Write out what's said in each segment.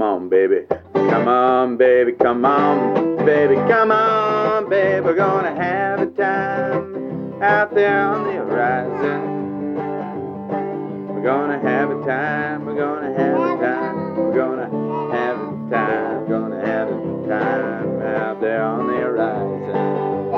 Come on, baby. Come on, baby. Come on, baby. Come on, baby. We're gonna have a time out there on the horizon. We're gonna have a time. We're gonna have a time. We're gonna have a time. We're gonna have a time out there on the horizon.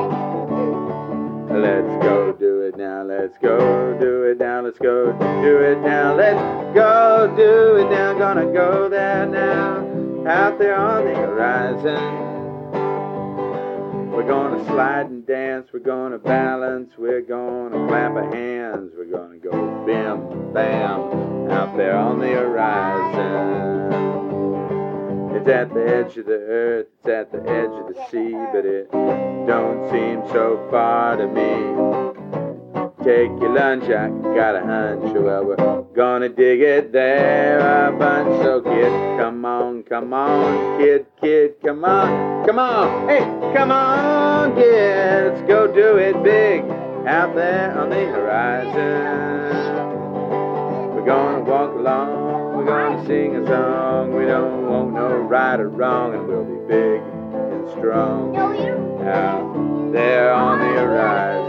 Let's go do it now. Let's go do it now. Let's go do it now. Let's go do it now. Gonna go there now. Out there on the horizon. We're gonna slide and dance. We're gonna balance. We're gonna clap our hands. We're gonna go bim, bam. Out there on the horizon. It's at the edge of the earth. It's at the edge of the sea. But it don't seem so far to me. Take your lunch, I got a hunch. Well, we're gonna dig it there a bunch. So kid, come on, kid, come on, hey, come on, kid. Let's go do it big out there on the horizon. We're gonna walk along, we're gonna sing a song. We don't want no right or wrong, and we'll be big and strong out there on the horizon.